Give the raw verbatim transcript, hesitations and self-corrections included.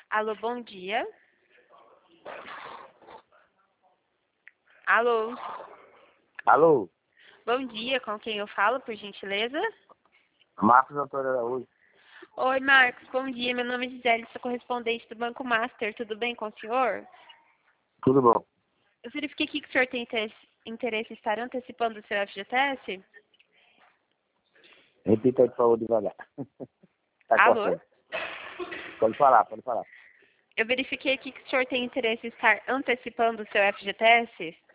Alô, bom dia. Alô, Alô, bom dia, com quem eu falo, por gentileza? Marcos Antônio Araújo. Oi, Marcos, bom dia, meu nome é Gisele, sou correspondente do Banco Master, tudo bem com o senhor? Tudo bom? Eu verifiquei aqui que o senhor tem interesse interesse em estar antecipando o seu F G T S? Repita aí, por favor, devagar. Tá Alô? cortando. Pode falar, pode falar. Eu verifiquei aqui que o senhor tem interesse em estar antecipando o seu F G T S?